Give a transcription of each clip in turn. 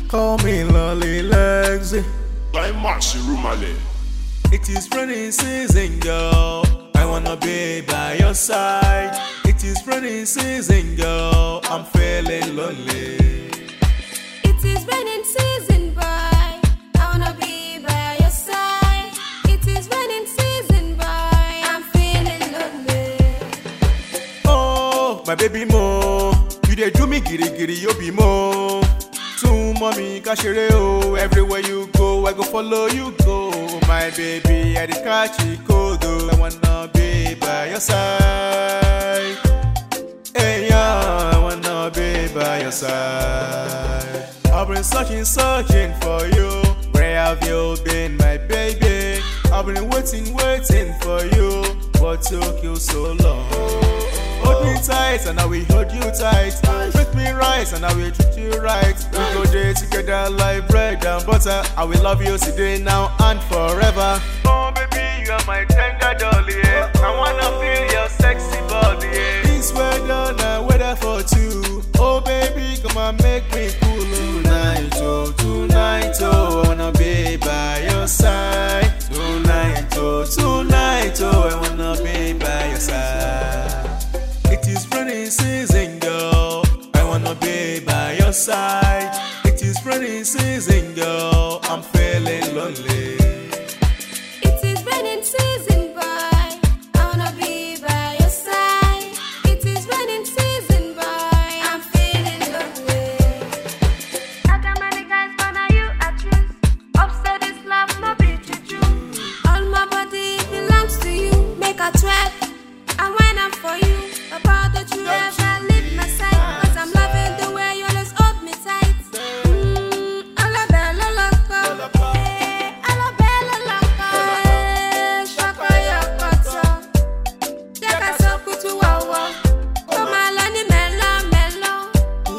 Call me Lolly Legs. Climax Rumale. It is raining season, girl. I wanna be by your side. It is raining season, girl. I'm feeling lonely. It is raining season, boy. I wanna be by your side. It is raining season, boy. I'm feeling lonely. Oh, my baby mo, you dey do me giri giri, you be mo. Too mommy kashire oh, everywhere you go, I go follow you go. My baby, I dey catch it cold oh. I wanna be by your side. Hey yeah, I wanna be by your side. I've been searching for you. Where have you been, my baby? I've been waiting for you, but took you so long. Hold me tight and I will hold you tight. Treat me right and I will treat you right. We go there together like bread and butter. I will love you today, now and forever. Oh baby, you are my tender dolly, yeah. I wanna feel your sexy body, yeah. This weather now weather for two. Oh baby, come and make me cool tonight, oh, I wanna be by your side. Tonight, oh, I wanna be by your side. It is raining season, girl. I wanna be by your side. It is raining season, girl. I'm feeling lonely. It is raining season, boy. I wanna be by your side. It is raining season, boy. I'm feeling lonely. I got many guys, but now you I choose. Upset this love, no be juju. All my body belongs to you. Make a track, I went up for you. About that you ever leave my side. Cause I'm loving the way you always hold me tight. Alla bella loco. Eh, alla bella loco. Eh, shaka yokoto. Jaka soku tu wawa. Koma lani melo.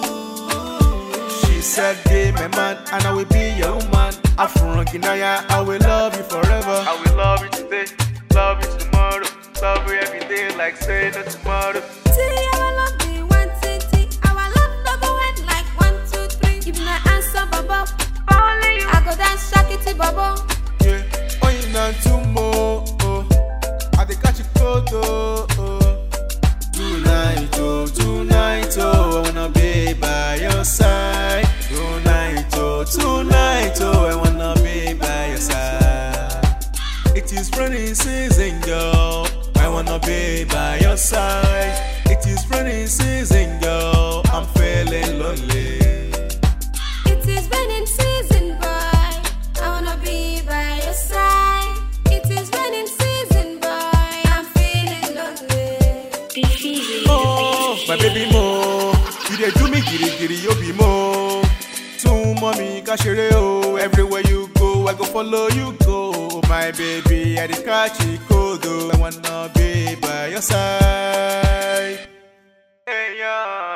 She said, be my man, and I will be your woman. Afro Ginaya, I will love you forever. I will love you today, love you tomorrow, love you every day, like say no tomorrow. See, our love be 120. Our love no go end like 1, 2, 3. Give me my answer, bubble. Only you. I go dance, shake it, bubble. Yeah, oh you know tomorrow. I dey catch you cold oh. Tonight, oh, I wanna be by your side. Tonight, oh, I wanna be by your side. It is raining season, girl. I wanna be by your side. It is raining season, girl. I'm feeling lonely. It is raining season, boy. I wanna be by your side. It is raining season, boy. I'm feeling lonely. Oh, my baby mo, you dey do me giri giri, you be mo. Too mommy kashire oh, everywhere you go, I go follow you go. My baby, I dey catch it cold oh. I wanna be by your side. Hey yeah.